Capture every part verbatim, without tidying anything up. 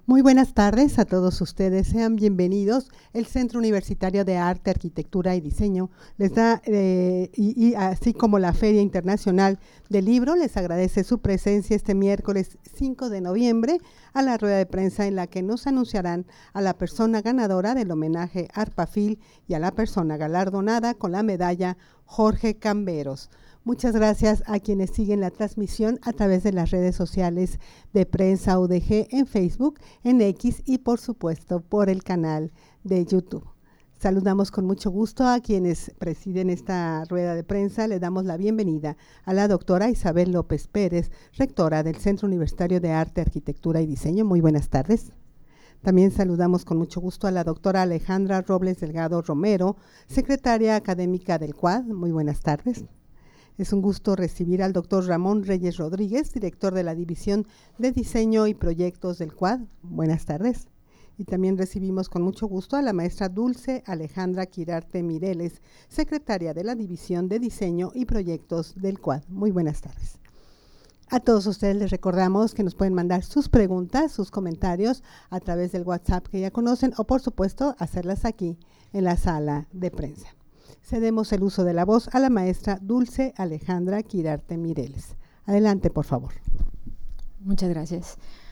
Muy buenas tardes a todos ustedes, sean bienvenidos. El Centro Universitario de Arte, Arquitectura y Diseño les da, eh, y, y así como la Feria Internacional del Libro, les agradece su presencia este miércoles cinco de noviembre a la rueda de prensa en la que nos anunciarán a la persona ganadora del homenaje ARPAFIL y a la persona galardonada con la medalla Jorge Camberos. Muchas gracias a quienes siguen la transmisión a través de las redes sociales de Prensa U D G en Facebook, en X y por supuesto por el canal de YouTube. Saludamos con mucho gusto a quienes presiden esta rueda de prensa. Le damos la bienvenida a la doctora Isabel López Pérez, rectora del Centro Universitario de Arte, Arquitectura y Diseño. Muy buenas tardes. También saludamos con mucho gusto a la doctora Alejandra Robles Delgado Romero, secretaria académica del C U A D. Muy buenas tardes. Es un gusto recibir al doctor Ramón Reyes Rodríguez, director de la División de Diseño y Proyectos del C U A D. Buenas tardes. Y también recibimos con mucho gusto a la maestra Dulce Alejandra Quirarte Mireles, secretaria de la División de Diseño y Proyectos del C U A D. Muy buenas tardes. A todos ustedes les recordamos que nos pueden mandar sus preguntas, sus comentarios a través del WhatsApp que ya conocen o, por supuesto, hacerlas aquí en la sala de prensa. Cedemos el uso de la voz a la maestra Dulce Alejandra Quirarte Mireles. Adelante, por favor. Muchas gracias.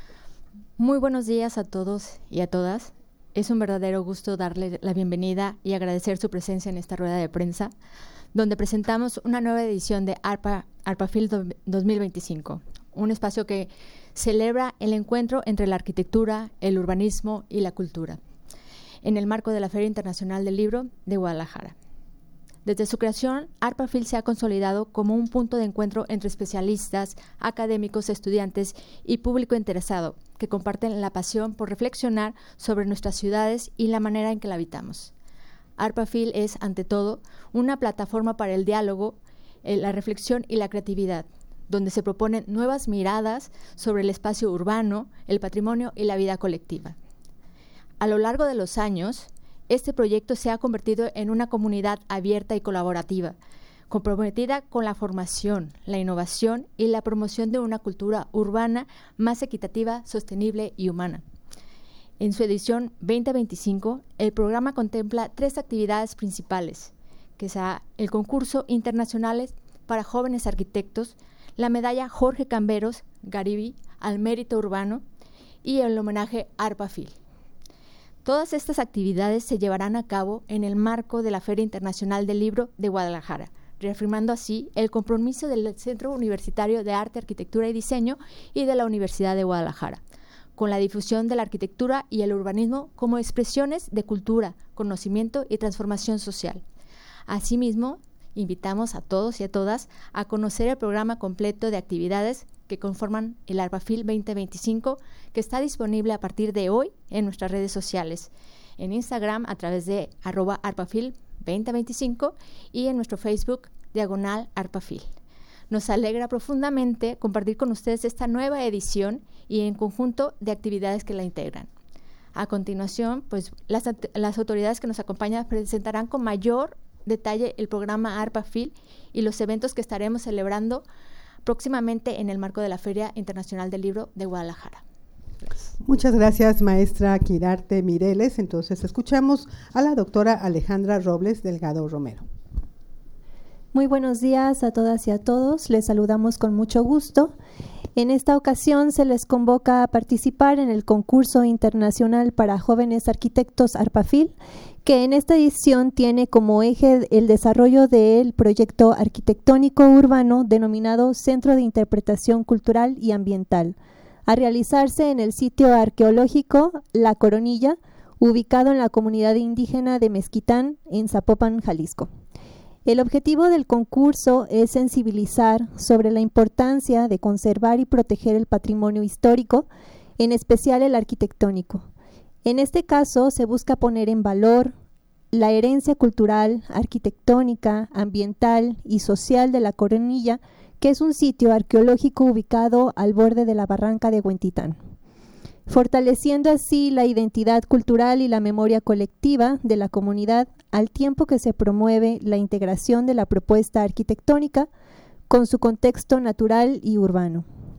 Muy buenos días a todos y a todas. Es un verdadero gusto darle la bienvenida y agradecer su presencia en esta rueda de prensa, donde presentamos una nueva edición de ARPA, ARPAFIL dos mil veinticinco, un espacio que celebra el encuentro entre la arquitectura, el urbanismo y la cultura, en el marco de la Feria Internacional del Libro de Guadalajara. Desde su creación, ARPAFIL se ha consolidado como un punto de encuentro entre especialistas, académicos, estudiantes y público interesado que comparten la pasión por reflexionar sobre nuestras ciudades y la manera en que la habitamos. ARPAFIL es, ante todo, una plataforma para el diálogo, la reflexión y la creatividad, donde se proponen nuevas miradas sobre el espacio urbano, el patrimonio y la vida colectiva. A lo largo de los años, este proyecto se ha convertido en una comunidad abierta y colaborativa, comprometida con la formación, la innovación y la promoción de una cultura urbana más equitativa, sostenible y humana. En su edición veinte veinticinco, el programa contempla tres actividades principales, que son el concurso internacional para jóvenes arquitectos, la medalla Jorge Camberos Garibi al mérito urbano y el homenaje ARPAFIL. Todas estas actividades se llevarán a cabo en el marco de la Feria Internacional del Libro de Guadalajara, reafirmando así el compromiso del Centro Universitario de Arte, Arquitectura y Diseño y de la Universidad de Guadalajara, con la difusión de la arquitectura y el urbanismo como expresiones de cultura, conocimiento y transformación social. Asimismo, invitamos a todos y a todas a conocer el programa completo de actividades que conforman el ARPAFIL veinte veinticinco, que está disponible a partir de hoy en nuestras redes sociales, en Instagram a través de arroba ARPAFIL veinte veinticinco y en nuestro Facebook diagonal ARPAFIL. Nos alegra profundamente compartir con ustedes esta nueva edición y en conjunto de actividades que la integran. A continuación, pues las, las autoridades que nos acompañan presentarán con mayor detalle el programa ARPAFIL y los eventos que estaremos celebrando próximamente en el marco de la Feria Internacional del Libro de Guadalajara. Gracias. Muchas gracias, maestra Quirarte Mireles. Entonces, escuchamos a la doctora Alejandra Robles Delgado Romero. Muy buenos días a todas y a todos. Les saludamos con mucho gusto. En esta ocasión se les convoca a participar en el concurso internacional para jóvenes arquitectos ARPAFIL, que en esta edición tiene como eje el desarrollo del proyecto arquitectónico urbano denominado Centro de Interpretación Cultural y Ambiental, a realizarse en el sitio arqueológico La Coronilla, ubicado en la comunidad indígena de Mezquitán, en Zapopan, Jalisco. El objetivo del concurso es sensibilizar sobre la importancia de conservar y proteger el patrimonio histórico, en especial el arquitectónico. En este caso, se busca poner en valor la herencia cultural, arquitectónica, ambiental y social de La Coronilla, que es un sitio arqueológico ubicado al borde de la barranca de Huentitán, fortaleciendo así la identidad cultural y la memoria colectiva de la comunidad, al tiempo que se promueve la integración de la propuesta arquitectónica con su contexto natural y urbano.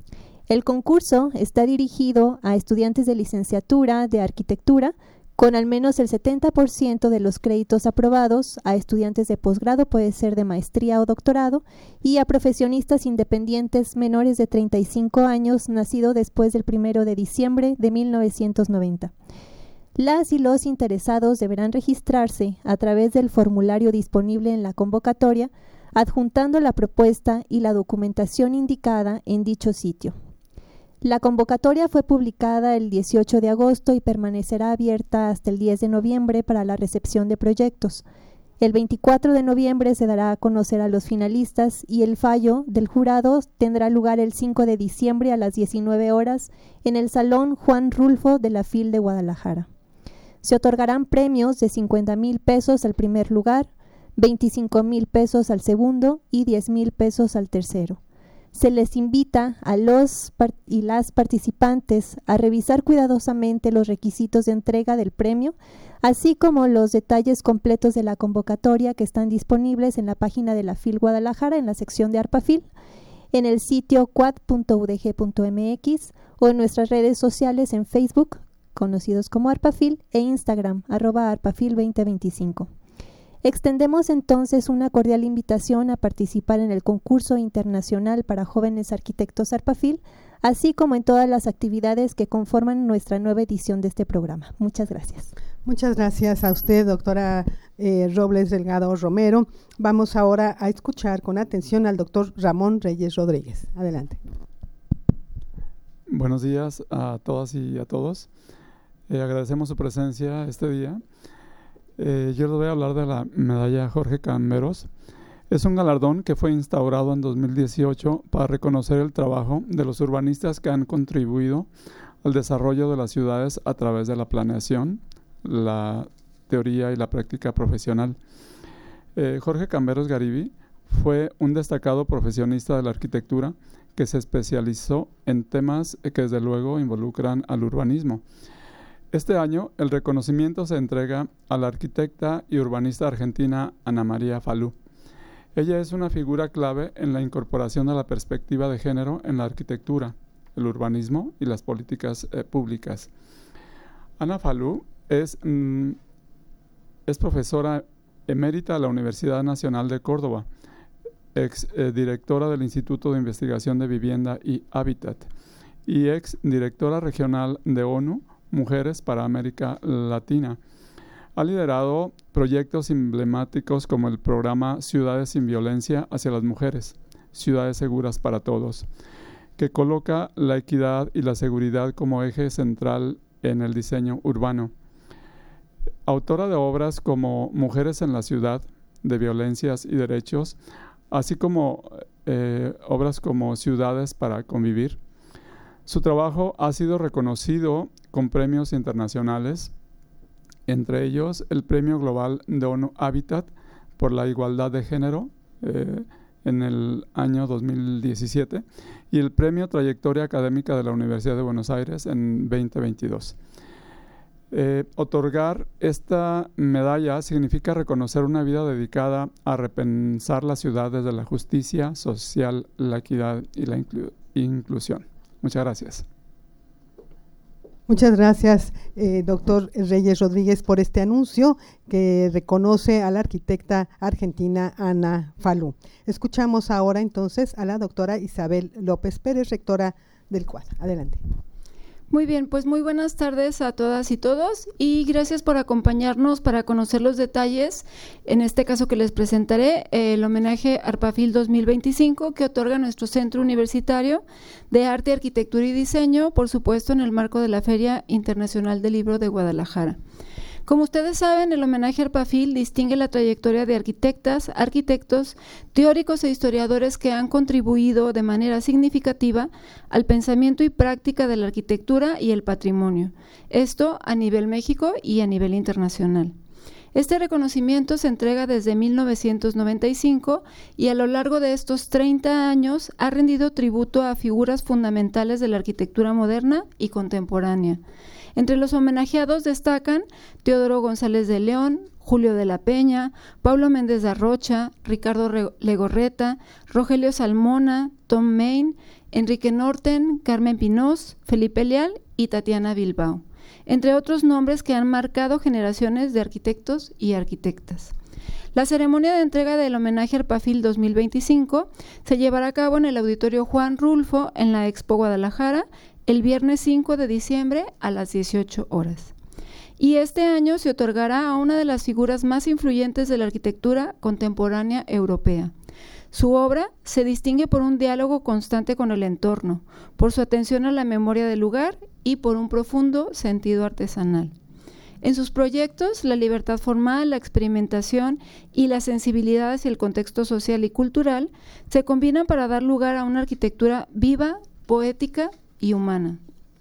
El concurso está dirigido a estudiantes de licenciatura de arquitectura con al menos el setenta por ciento de los créditos aprobados, a estudiantes de posgrado, puede ser de maestría o doctorado, y a profesionistas independientes menores de treinta y cinco años, nacido después del primero de diciembre de mil novecientos noventa. Las y los interesados deberán registrarse a través del formulario disponible en la convocatoria, adjuntando la propuesta y la documentación indicada en dicho sitio. La convocatoria fue publicada el dieciocho de agosto y permanecerá abierta hasta el diez de noviembre para la recepción de proyectos. El veinticuatro de noviembre se dará a conocer a los finalistas y el fallo del jurado tendrá lugar el cinco de diciembre a las diecinueve horas en el Salón Juan Rulfo de la F I L de Guadalajara. Se otorgarán premios de cincuenta mil pesos al primer lugar, veinticinco mil pesos al segundo y diez mil pesos al tercero. Se les invita a los y las participantes a revisar cuidadosamente los requisitos de entrega del premio, así como los detalles completos de la convocatoria que están disponibles en la página de la F I L Guadalajara en la sección de ARPAFIL, en el sitio cuad punto u d g punto m x o en nuestras redes sociales en Facebook, conocidos como ARPAFIL, e Instagram, arroba ARPAFIL veinte veinticinco. Extendemos entonces una cordial invitación a participar en el concurso internacional para jóvenes arquitectos ARPAFIL, así como en todas las actividades que conforman nuestra nueva edición de este programa. Muchas gracias. Muchas gracias a usted, doctora eh, Robles Delgado Romero. Vamos ahora a escuchar con atención al doctor Ramón Reyes Rodríguez. Adelante. Buenos días a todas y a todos. Eh, agradecemos su presencia este día. Eh, yo les voy a hablar de la medalla Jorge Camberos. Es un galardón que fue instaurado en dos mil dieciocho para reconocer el trabajo de los urbanistas que han contribuido al desarrollo de las ciudades a través de la planeación, la teoría y la práctica profesional. Eh, Jorge Camberos Garibi fue un destacado profesionista de la arquitectura que se especializó en temas que desde luego involucran al urbanismo. Este año, el reconocimiento se entrega a la arquitecta y urbanista argentina Ana María Falú. Ella es una figura clave en la incorporación de la perspectiva de género en la arquitectura, el urbanismo y las políticas eh, públicas. Ana Falú es, mm, es profesora emérita de la Universidad Nacional de Córdoba, ex eh, directora del Instituto de Investigación de Vivienda y Hábitat y ex directora regional de ONU Mujeres para América Latina. Ha liderado proyectos emblemáticos como el programa Ciudades sin Violencia hacia las Mujeres, Ciudades Seguras para Todos, que coloca la equidad y la seguridad como eje central en el diseño urbano. Autora de obras como Mujeres en la Ciudad, de Violencias y Derechos, así como eh, obras como Ciudades para Convivir. Su trabajo ha sido reconocido con premios internacionales, entre ellos el Premio Global de ONU Hábitat por la Igualdad de Género eh, en el año dos mil diecisiete y el Premio Trayectoria Académica de la Universidad de Buenos Aires en veinte veintidós. Eh, otorgar esta medalla significa reconocer una vida dedicada a repensar la ciudad desde la justicia social, la equidad y la inclu- inclusión. Muchas gracias. Muchas gracias, eh, doctor Reyes Rodríguez, por este anuncio que reconoce a la arquitecta argentina Ana Falú. Escuchamos ahora entonces a la doctora Isabel López Pérez, rectora del CUAD. Adelante. Muy bien, pues muy buenas tardes a todas y todos y gracias por acompañarnos para conocer los detalles, en este caso que les presentaré, eh, el homenaje ARPAFIL dos mil veinticinco que otorga nuestro Centro Universitario de Arte, Arquitectura y Diseño, por supuesto en el marco de la Feria Internacional del Libro de Guadalajara. Como ustedes saben, el homenaje ARPAFIL distingue la trayectoria de arquitectas, arquitectos, teóricos e historiadores que han contribuido de manera significativa al pensamiento y práctica de la arquitectura y el patrimonio, esto a nivel México y a nivel internacional. Este reconocimiento se entrega desde mil novecientos noventa y cinco y a lo largo de estos treinta años ha rendido tributo a figuras fundamentales de la arquitectura moderna y contemporánea. Entre los homenajeados destacan Teodoro González de León, Julio de la Peña, Pablo Méndez de Arrocha, Ricardo Legorreta, Rogelio Salmona, Tom Main, Enrique Norten, Carmen Pinós, Felipe Leal y Tatiana Bilbao, entre otros nombres que han marcado generaciones de arquitectos y arquitectas. La ceremonia de entrega del homenaje Arpafil dos mil veinticinco se llevará a cabo en el Auditorio Juan Rulfo en la Expo Guadalajara el viernes cinco de diciembre a las dieciocho horas. Y este año se otorgará a una de las figuras más influyentes de la arquitectura contemporánea europea. Su obra se distingue por un diálogo constante con el entorno, por su atención a la memoria del lugar y por un profundo sentido artesanal. En sus proyectos, la libertad formal, la experimentación y la sensibilidad hacia el contexto social y cultural se combinan para dar lugar a una arquitectura viva, poética y humana.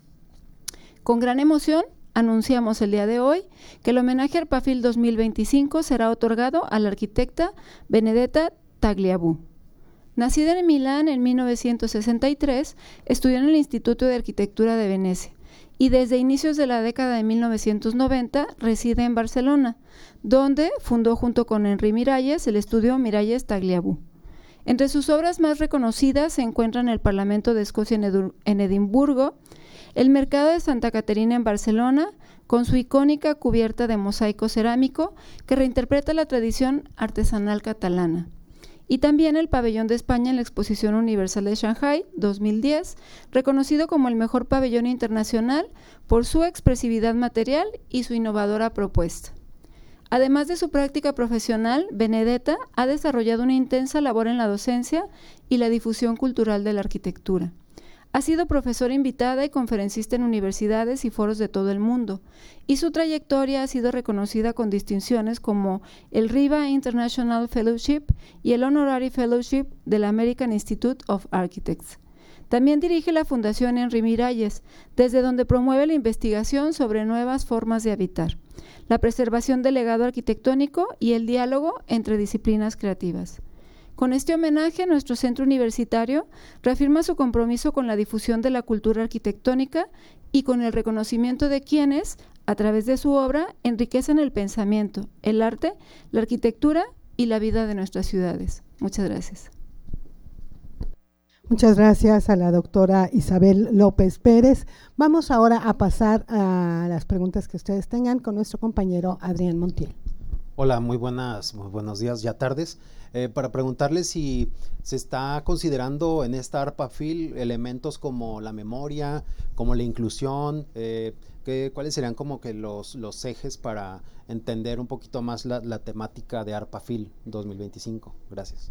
Con gran emoción, anunciamos el día de hoy que el homenaje Arpafil dos mil veinticinco será otorgado a la arquitecta Benedetta Tagliabue. Nacida en Milán en mil novecientos sesenta y tres, estudió en el Instituto de Arquitectura de Venecia y desde inicios de la década de mil novecientos noventa reside en Barcelona, donde fundó junto con Henri Miralles el estudio Miralles Tagliabue. Entre sus obras más reconocidas se encuentran el Parlamento de Escocia en Edimburgo, el Mercado de Santa Caterina en Barcelona, con su icónica cubierta de mosaico cerámico que reinterpreta la tradición artesanal catalana, y también el Pabellón de España en la Exposición Universal de Shanghái dos mil diez, reconocido como el mejor pabellón internacional por su expresividad material y su innovadora propuesta. Además de su práctica profesional, Benedetta ha desarrollado una intensa labor en la docencia y la difusión cultural de la arquitectura. Ha sido profesora invitada y conferencista en universidades y foros de todo el mundo, y su trayectoria ha sido reconocida con distinciones como el RIVA International Fellowship y el Honorary Fellowship del American Institute of Architects. También dirige la Fundación Henri Miralles, desde donde promueve la investigación sobre nuevas formas de habitar, la preservación del legado arquitectónico y el diálogo entre disciplinas creativas. Con este homenaje, nuestro centro universitario reafirma su compromiso con la difusión de la cultura arquitectónica y con el reconocimiento de quienes, a través de su obra, enriquecen el pensamiento, el arte, la arquitectura y la vida de nuestras ciudades. Muchas gracias. Muchas gracias a la doctora Isabel López Pérez. Vamos ahora a pasar a las preguntas que ustedes tengan con nuestro compañero Adrián Montiel. Hola, muy buenas, muy buenos días, ya tardes. Eh, para preguntarles si se está considerando en esta Arpafil elementos como la memoria, como la inclusión, eh, que, ¿cuáles serían como que los, los ejes para entender un poquito más la, la temática de Arpafil dos mil veinticinco? Gracias.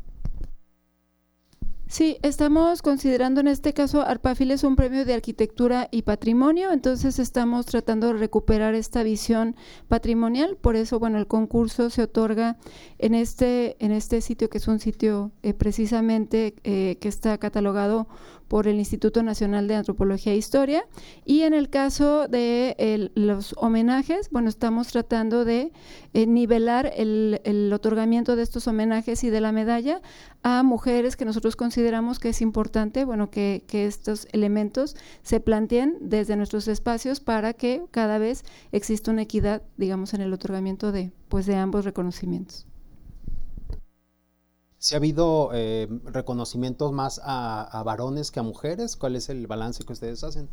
Sí, estamos considerando en este caso, Arpafil es un premio de arquitectura y patrimonio, entonces estamos tratando de recuperar esta visión patrimonial, por eso, bueno, el concurso se otorga en este, en este sitio, que es un sitio eh, precisamente eh, que está catalogado por el Instituto Nacional de Antropología e Historia, y en el caso de el, los homenajes, bueno, estamos tratando de eh, nivelar el, el otorgamiento de estos homenajes y de la medalla a mujeres que nosotros consideramos que es importante, bueno, que, que estos elementos se planteen desde nuestros espacios para que cada vez exista una equidad, digamos, en el otorgamiento de, pues, de ambos reconocimientos. ¿Se ha habido eh, reconocimientos más a, a varones que a mujeres? ¿Cuál es el balance que ustedes hacen?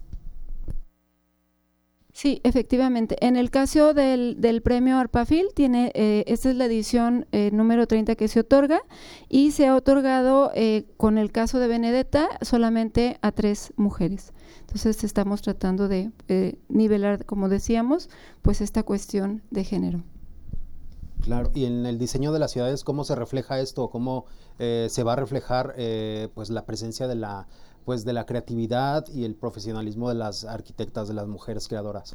Sí, efectivamente. En el caso del, del premio Arpafil, tiene, eh, esta es la edición eh, número treinta que se otorga, y se ha otorgado, eh, con el caso de Benedetta, solamente a tres mujeres. Entonces estamos tratando de eh, nivelar, como decíamos, pues esta cuestión de género. Claro, y en el diseño de las ciudades, ¿cómo se refleja esto? ¿Cómo eh, se va a reflejar eh, pues la presencia de la, pues de la creatividad y el profesionalismo de las arquitectas, de las mujeres creadoras?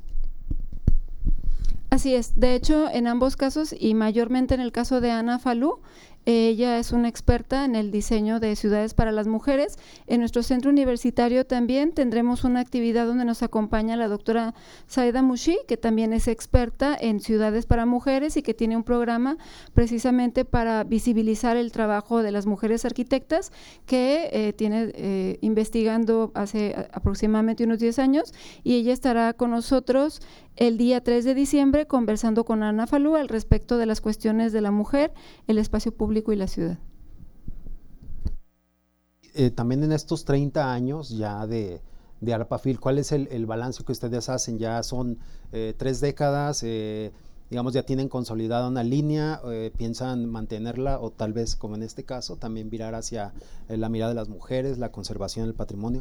Así es, de hecho, en ambos casos, y mayormente en el caso de Ana Falú, ella es una experta en el diseño de ciudades para las mujeres. En nuestro centro universitario también tendremos una actividad donde nos acompaña la doctora Saida Mushi, que también es experta en ciudades para mujeres y que tiene un programa precisamente para visibilizar el trabajo de las mujeres arquitectas, que eh, tiene eh, investigando hace aproximadamente unos diez años, y ella estará con nosotros el día tres de diciembre conversando con Ana Falú al respecto de las cuestiones de la mujer, el espacio público y la ciudad. eh, también en estos treinta años ya de, de ARPAFIL, ¿cuál es el, el balance que ustedes hacen? Ya son eh, tres décadas, eh, digamos, ya tienen consolidada una línea, eh, piensan mantenerla o tal vez, como en este caso, también virar hacia eh, la mirada de las mujeres, la conservación del patrimonio.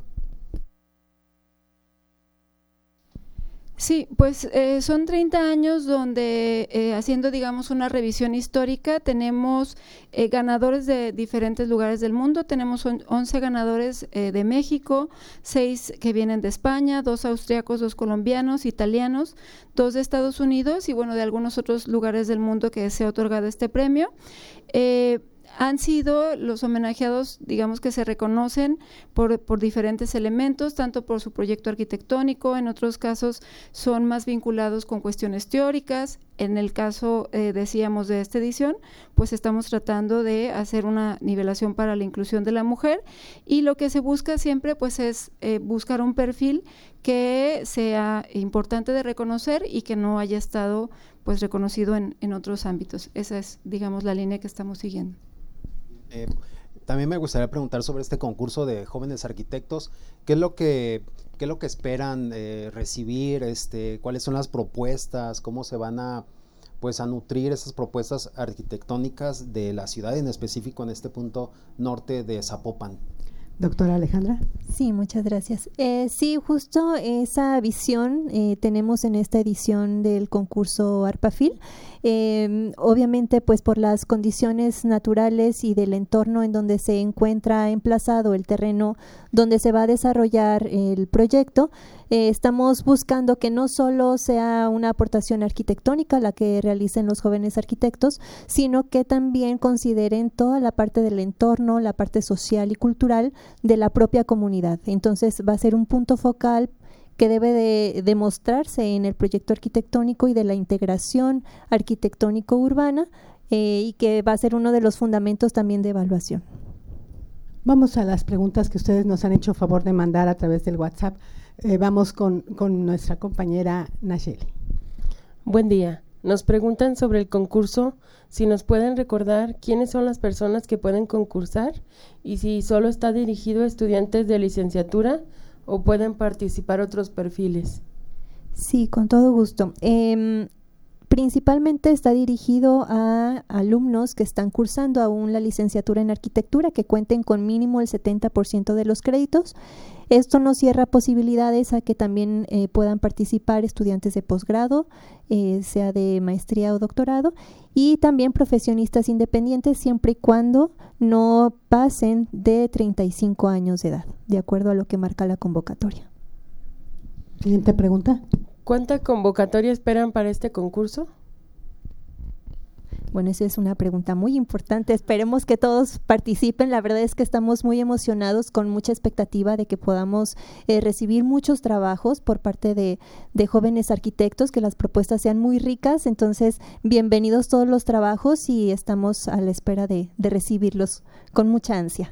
Sí, pues eh, son treinta años donde eh, haciendo, digamos, una revisión histórica, tenemos eh, ganadores de diferentes lugares del mundo. Tenemos once ganadores eh, de México, seis que vienen de España, dos austriacos, dos colombianos, italianos, dos de Estados Unidos y bueno, de algunos otros lugares del mundo que se ha otorgado este premio. Eh, Han sido los homenajeados, digamos, que se reconocen por, por diferentes elementos, tanto por su proyecto arquitectónico, en otros casos son más vinculados con cuestiones teóricas. En el caso, eh, decíamos, de esta edición, pues estamos tratando de hacer una nivelación para la inclusión de la mujer y lo que se busca siempre pues es eh, buscar un perfil que sea importante de reconocer y que no haya estado pues reconocido en, en otros ámbitos. Esa es, digamos, la línea que estamos siguiendo. Eh, también me gustaría preguntar sobre este concurso de jóvenes arquitectos. ¿Qué es lo que, qué es lo que esperan eh, recibir? Este, ¿Cuáles son las propuestas? ¿Cómo se van a, pues, a nutrir esas propuestas arquitectónicas de la ciudad, en específico en este punto norte de Zapopan? Doctora Alejandra. Sí, muchas gracias. Eh, sí, justo esa visión eh, tenemos en esta edición del concurso ARPAFIL. Eh, obviamente, pues por las condiciones naturales y del entorno en donde se encuentra emplazado el terreno donde se va a desarrollar el proyecto, eh, estamos buscando que no solo sea una aportación arquitectónica la que realicen los jóvenes arquitectos, sino que también consideren toda la parte del entorno, la parte social y cultural de la propia comunidad. Entonces va a ser un punto focal que debe de demostrarse en el proyecto arquitectónico y de la integración arquitectónico-urbana eh, y que va a ser uno de los fundamentos también de evaluación. Vamos a las preguntas que ustedes nos han hecho favor de mandar a través del WhatsApp. Eh, vamos con, con nuestra compañera Nayeli. Buen día. Nos preguntan sobre el concurso, si nos pueden recordar quiénes son las personas que pueden concursar y si solo está dirigido a estudiantes de licenciatura o pueden participar otros perfiles. Sí, con todo gusto. Eh, principalmente está dirigido a alumnos que están cursando aún la licenciatura en arquitectura, que cuenten con mínimo el setenta por ciento de los créditos. Esto nos cierra posibilidades a que también eh, puedan participar estudiantes de posgrado, eh, sea de maestría o doctorado, y también profesionistas independientes, siempre y cuando no pasen de treinta y cinco años de edad, de acuerdo a lo que marca la convocatoria. Siguiente pregunta. ¿Cuánta convocatoria esperan para este concurso? Bueno, esa es una pregunta muy importante. Esperemos que todos participen. La verdad es que estamos muy emocionados, con mucha expectativa de que podamos eh, recibir muchos trabajos por parte de, de jóvenes arquitectos, que las propuestas sean muy ricas. Entonces, bienvenidos todos los trabajos y estamos a la espera de, de recibirlos con mucha ansia.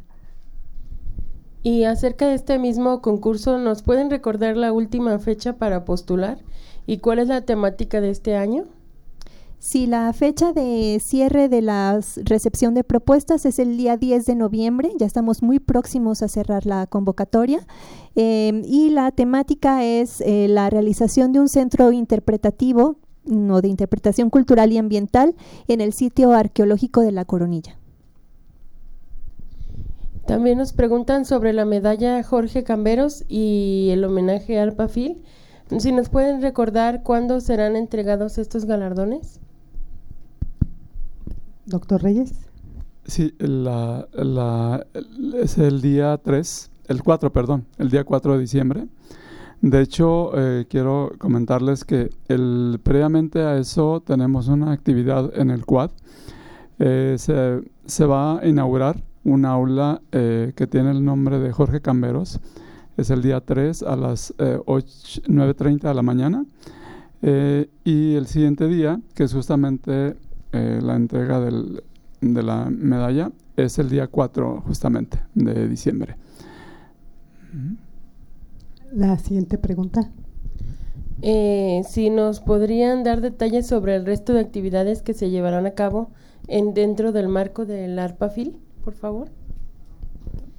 Y acerca de este mismo concurso, ¿nos pueden recordar la última fecha para postular y cuál es la temática de este año? Sí, la fecha de cierre de la recepción de propuestas es el día diez de noviembre, ya estamos muy próximos a cerrar la convocatoria eh, y la temática es eh, la realización de un centro interpretativo o de interpretación cultural y ambiental en el sitio arqueológico de La Coronilla. También nos preguntan sobre la medalla Jorge Camberos y el homenaje a ARPAFIL. Si nos pueden recordar cuándo serán entregados estos galardones. Doctor Reyes. Sí, la, la, es el día tres, el cuatro, perdón, el día cuatro de diciembre. De hecho, eh, quiero comentarles que el, previamente a eso tenemos una actividad en el Quad. Eh, se, se va a inaugurar un aula eh, que tiene el nombre de Jorge Camberos. Es el día tres a las eh, nueve treinta de la mañana. Eh, y el siguiente día, que es justamente eh, la entrega del, de la medalla, es el día cuatro justamente de diciembre. La siguiente pregunta. Eh, si nos podrían dar detalles sobre el resto de actividades que se llevarán a cabo en, dentro del marco del ARPAFIL, por favor.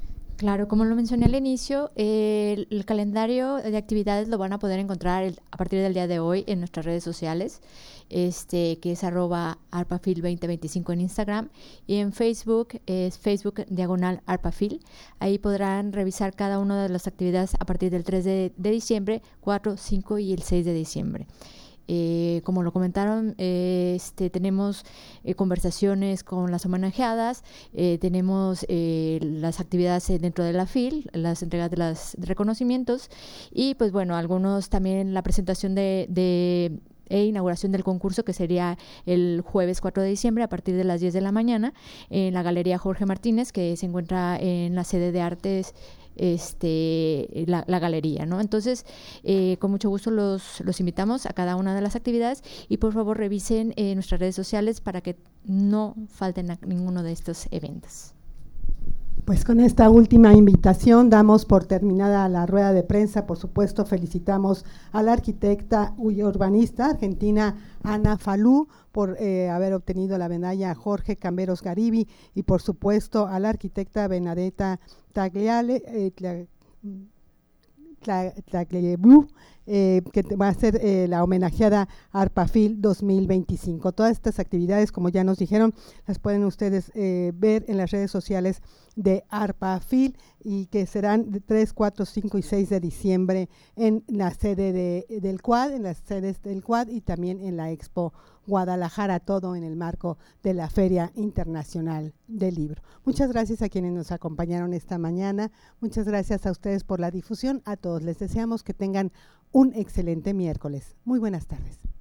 Claro, como lo mencioné al inicio, eh, el, el calendario de actividades lo van a poder encontrar el, a partir del día de hoy en nuestras redes sociales, este que es arroba arpafil veinte veinticinco en Instagram, y en Facebook es Facebook diagonal arpafil. Ahí podrán revisar cada una de las actividades a partir del tres de, de diciembre, cuatro, cinco y el seis de diciembre. Eh, como lo comentaron, eh, este, tenemos eh, conversaciones con las homenajeadas, eh, tenemos eh, las actividades dentro de la F I L, las entregas de los reconocimientos y pues bueno, algunos también la presentación de, de e inauguración del concurso, que sería el jueves cuatro de diciembre a partir de las diez de la mañana en la Galería Jorge Martínez, que se encuentra en la sede de Artes, este la, la galería, ¿no? Entonces, eh, con mucho gusto los, los invitamos a cada una de las actividades y por favor revisen eh, nuestras redes sociales para que no falten a ninguno de estos eventos. Pues con esta última invitación damos por terminada la rueda de prensa. Por supuesto, felicitamos a la arquitecta y urbanista argentina Ana Falú por eh, haber obtenido la medalla Jorge Camberos Garibi y por supuesto a la arquitecta Benedetta Tagliale, eh, Tla, Tla, Tagliabue, eh, que va a ser eh, la homenajeada Arpafil dos mil veinticinco. Todas estas actividades, como ya nos dijeron, las pueden ustedes eh, ver en las redes sociales de Arpafil y que serán de tres, cuatro, cinco y seis de diciembre en la sede de, del C U A D, en las sedes del C U A D y también en la Expo Guadalajara, todo en el marco de la Feria Internacional del Libro. Muchas gracias a quienes nos acompañaron esta mañana, muchas gracias a ustedes por la difusión, a todos les deseamos que tengan un excelente miércoles. Muy buenas tardes.